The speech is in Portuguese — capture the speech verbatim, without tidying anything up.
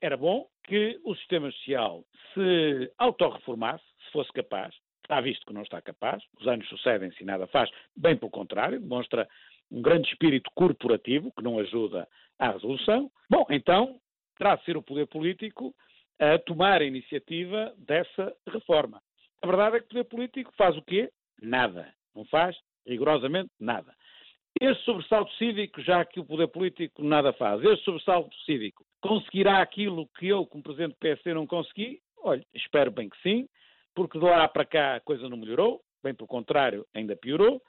era bom que o sistema social se autorreformasse, se fosse capaz. Está visto que não está capaz, os anos sucedem-se e nada faz, bem pelo contrário, demonstra um grande espírito corporativo que não ajuda à resolução. Bom, então terá de ser o poder político a tomar a iniciativa dessa reforma. A verdade é que o poder político faz o quê? Nada. Não faz rigorosamente nada. Este sobressalto cívico, já que o poder político nada faz, este sobressalto cívico conseguirá aquilo que eu, como presidente do P S D, não consegui? Olha, espero bem que sim, porque de lá para cá a coisa não melhorou, bem pelo contrário, ainda piorou.